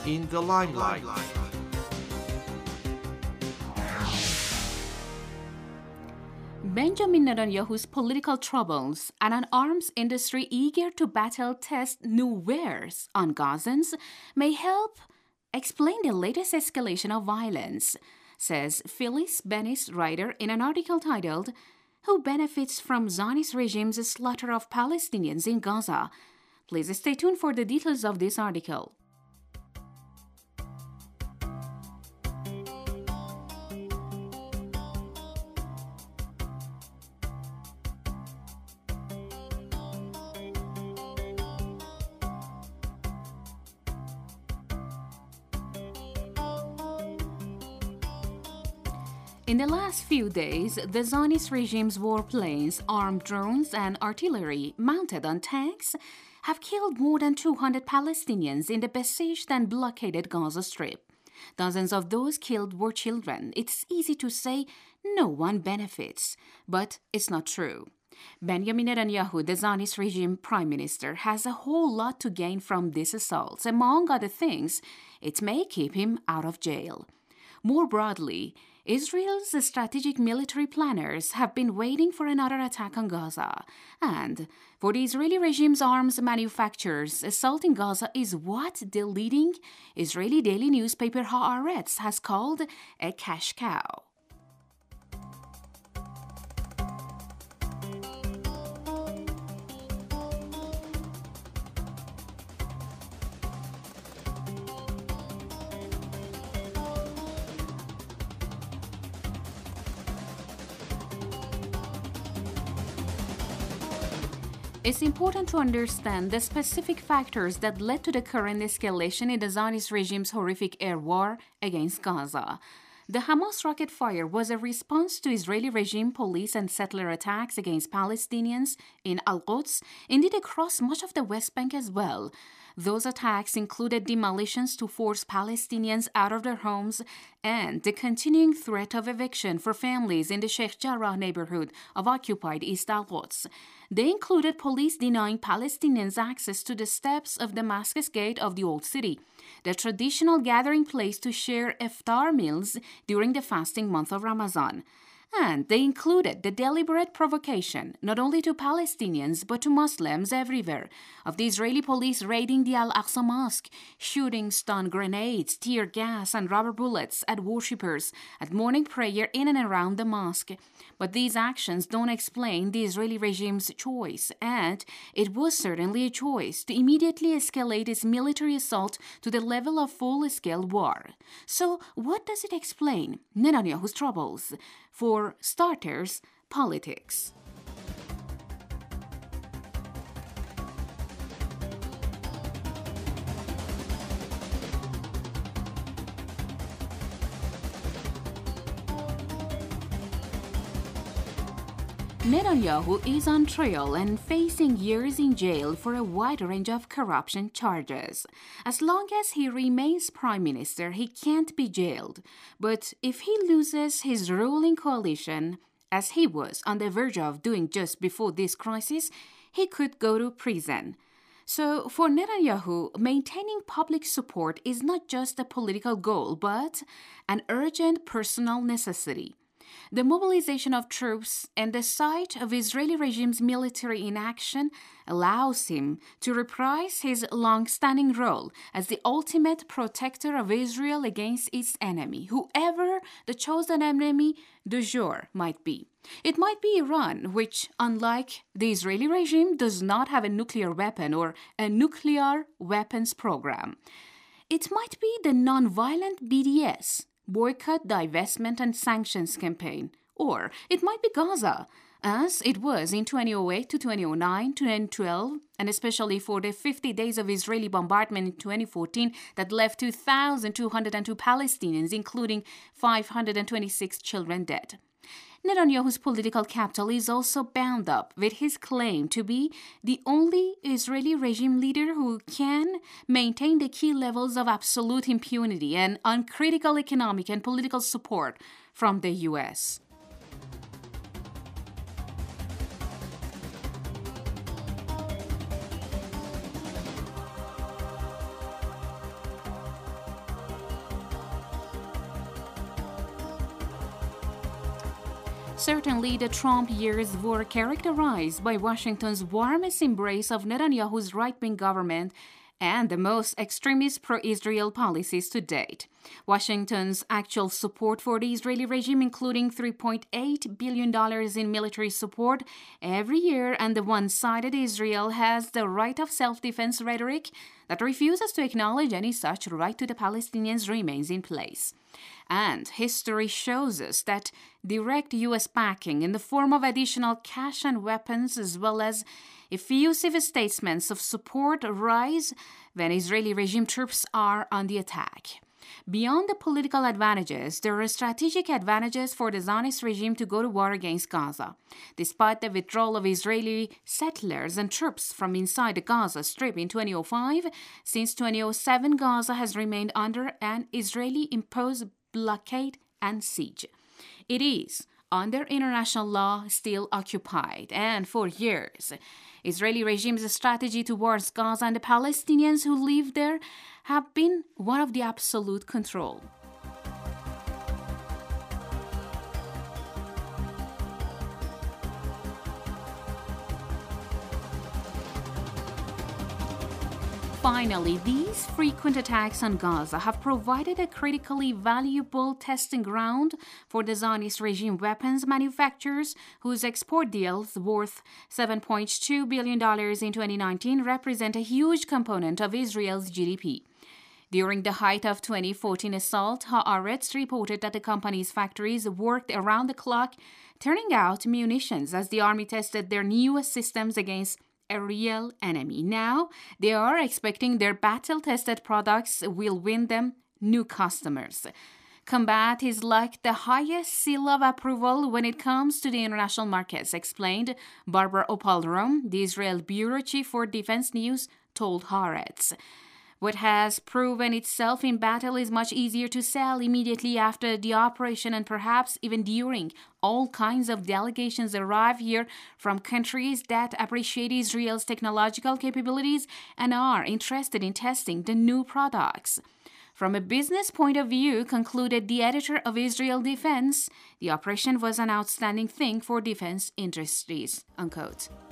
in the limelight. Benjamin Netanyahu's political troubles and an arms industry eager to battle test new wares on Gazans may help explain the latest escalation of violence, says Phyllis Bennis Ryder in an article titled, "Who Benefits from Zionist Regime's Slaughter of Palestinians in Gaza?" Please stay tuned for the details of this article. In the last few days, the Zionist regime's warplanes, armed drones, and artillery mounted on tanks have killed more than 200 Palestinians in the besieged and blockaded Gaza Strip. Dozens of those killed were children. It's easy to say no one benefits, but it's not true. Benjamin Netanyahu, the Zionist regime prime minister, has a whole lot to gain from these assaults. Among other things, it may keep him out of jail. More broadly, Israel's strategic military planners have been waiting for another attack on Gaza. And for the Israeli regime's arms manufacturers, assaulting Gaza is what the leading Israeli daily newspaper Haaretz has called a cash cow. It's important to understand the specific factors that led to the current escalation in the Zionist regime's horrific air war against Gaza. The Hamas rocket fire was a response to Israeli regime police and settler attacks against Palestinians in Al-Quds, indeed across much of the West Bank as well. Those attacks included demolitions to force Palestinians out of their homes and the continuing threat of eviction for families in the Sheikh Jarrah neighborhood of occupied East Al-Quds. They included police denying Palestinians access to the steps of Damascus Gate of the Old City, the traditional gathering place to share iftar meals during the fasting month of Ramadan. And they included the deliberate provocation, not only to Palestinians but to Muslims everywhere, of the Israeli police raiding the Al-Aqsa Mosque, shooting stun grenades, tear gas, and rubber bullets at worshippers at morning prayer in and around the mosque. But these actions don't explain the Israeli regime's choice, and it was certainly a choice to immediately escalate its military assault to the level of full-scale war. So what does it explain? Netanyahu's troubles. For starters, politics. Netanyahu is on trial and facing years in jail for a wide range of corruption charges. As long as he remains prime minister, he can't be jailed. But if he loses his ruling coalition, as he was on the verge of doing just before this crisis, he could go to prison. So for Netanyahu, maintaining public support is not just a political goal, but an urgent personal necessity. The mobilization of troops and the sight of Israeli regime's military in action allows him to reprise his long-standing role as the ultimate protector of Israel against its enemy, whoever the chosen enemy du jour might be. It might be Iran, which, unlike the Israeli regime, does not have a nuclear weapon or a nuclear weapons program. It might be the non-violent BDS, boycott, divestment, and sanctions campaign. Or it might be Gaza, as it was in 2008 to 2009 to 2012, and especially for the 50 days of Israeli bombardment in 2014 that left 2,202 Palestinians, including 526 children, dead. Netanyahu's political capital is also bound up with his claim to be the only Israeli regime leader who can maintain the key levels of absolute impunity and uncritical economic and political support from the U.S. Certainly, the Trump years were characterized by Washington's warmest embrace of Netanyahu's right-wing government and the most extremist pro-Israel policies to date. Washington's actual support for the Israeli regime, including $3.8 billion in military support every year, and the one-sided Israel has the right of self-defense rhetoric that refuses to acknowledge any such right to the Palestinians remains in place. And history shows us that direct U.S. backing in the form of additional cash and weapons, as well as effusive statements of support, rise when Israeli regime troops are on the attack. Beyond the political advantages, there are strategic advantages for the Zionist regime to go to war against Gaza. Despite the withdrawal of Israeli settlers and troops from inside the Gaza Strip in 2005, since 2007, Gaza has remained under an Israeli-imposed blockade and siege. It is, under international law, still occupied, and for years, Israeli regime's strategy towards Gaza and the Palestinians who live there have been one of the absolute control. Finally, these frequent attacks on Gaza have provided a critically valuable testing ground for the Zionist regime weapons manufacturers, whose export deals worth $7.2 billion in 2019 represent a huge component of Israel's GDP. During the height of 2014 assault, Haaretz reported that the company's factories worked around the clock, turning out munitions as the army tested their newest systems against a real enemy. Now, they are expecting their battle-tested products will win them new customers. Combat is like the highest seal of approval when it comes to the international markets, explained Barbara Opal-Rom, the Israel bureau chief for Defense News, told Haaretz. What has proven itself in battle is much easier to sell immediately after the operation and perhaps even during. All kinds of delegations arrive here from countries that appreciate Israel's technological capabilities and are interested in testing the new products. From a business point of view, concluded the editor of Israel Defense, the operation was an outstanding thing for defense industries, unquote.